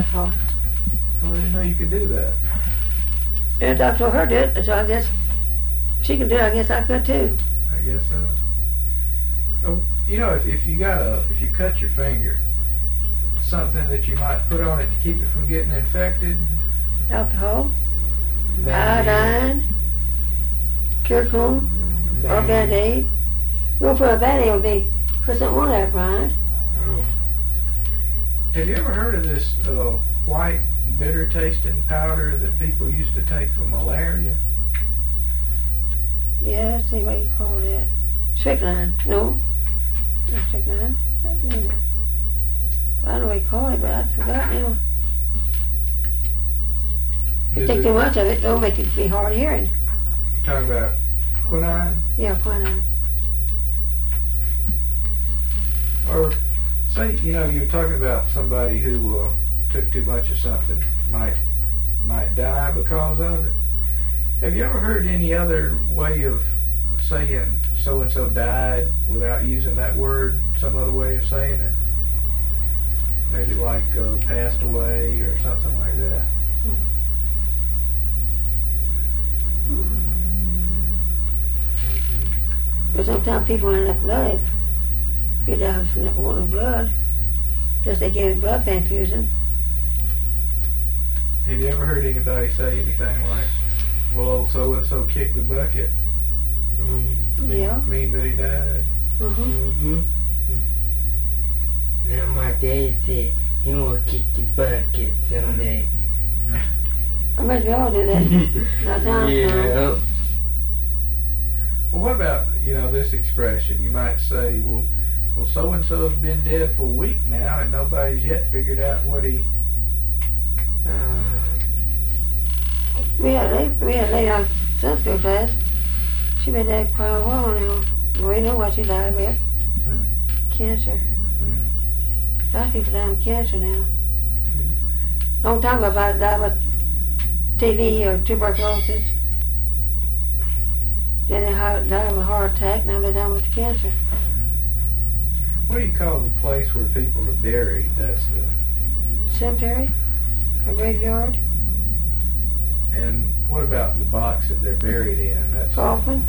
that far. I didn't know you could do that. The doctor told her to do it, so I guess she can do it. I guess I could too. I guess so. Oh, you know, if you cut your finger, something that you might put on it to keep it from getting infected. Alcohol, iodine, curcumin, or Band-Aid. You want to put a Band-Aid on me? Put something on that, Brian. Have you ever heard of this white bitter tasting powder that people used to take for malaria? Yeah, let's see what you call that. Strychnine. No. Not strychnine. What's the name of it? I don't know what you call it, but I forgot now. If you take too much of it, it'll make it be hard of hearing. You're talking about quinine? Yeah, quinine. Or say, you know, you were talking about somebody who took too much of something might die because of it. Have you ever heard any other way of saying so-and-so died without using that word, some other way of saying it? Maybe like passed away or something like that. But sometimes people ain't enough blood. Get down from that wanting blood. Just they gave blood transfusion. Have you ever heard anybody say anything like, well, old so-and-so kicked the bucket? Yeah. Mean that he died? Now my dad said he won't kick the bucket someday. I bet we all do that. Not time. Yeah. Well, what about, you know, this expression? You might say, well, so-and-so's been dead for a week now and nobody's yet figured out what he... We had a lady on Sunday school class. She been dead quite a while now. We know what she died with. Cancer. A lot of people die of cancer now. Long time ago, about died with TB or tuberculosis. Then they died of a heart attack. Now they're down with cancer. What do you call the place where people are buried? That's the... Cemetery? A graveyard? And what about the box that they're buried in? That's Coffin?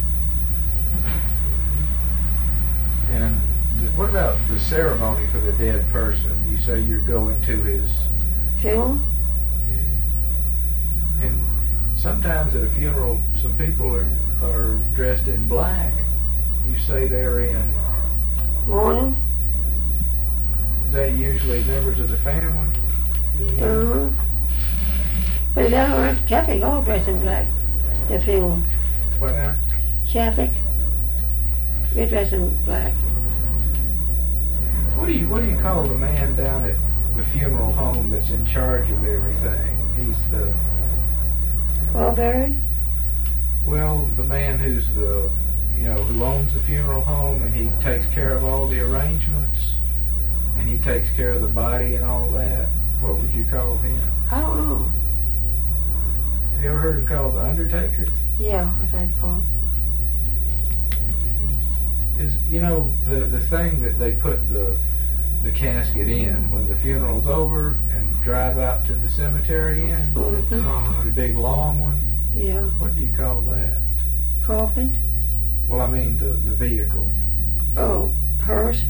And what about the ceremony for the dead person? You say you're going to his... Funeral? And sometimes at a funeral, some people are dressed in black. You say they're in... Mourning? Is that usually members of the family? But they aren't Catholic, all dressed in black. The funeral. What now? Catholic. We're dressed in black. What do you call the man down at the funeral home that's in charge of everything? He's the... Well buried? Well, the man who's the, you know, who owns the funeral home, and he takes care of all the arrangements, and he takes care of the body and all that. What would you call him? I don't know. Have you ever heard him called the undertaker? Yeah, that's what they call him. Is, you know, the thing that they put the casket in when the funeral's over and drive out to the cemetery in? The big long one? Yeah. What do you call that? Coffin? Well, I mean the vehicle. Oh, hearse?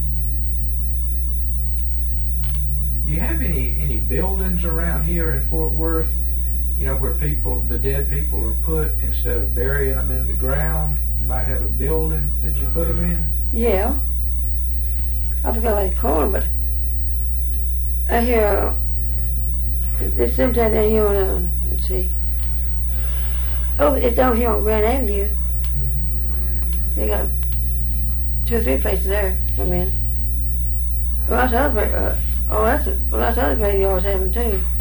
Do you have any buildings around here in Fort Worth, you know, where the dead people are put instead of burying them in the ground? You might have a building that you put them in? Yeah. I forgot what they call them, but I hear it's sometime down here on, let's see. Oh, it's down here on Grand Avenue. They got 2 or 3 places there for men. Well, that's other graveyards have them too.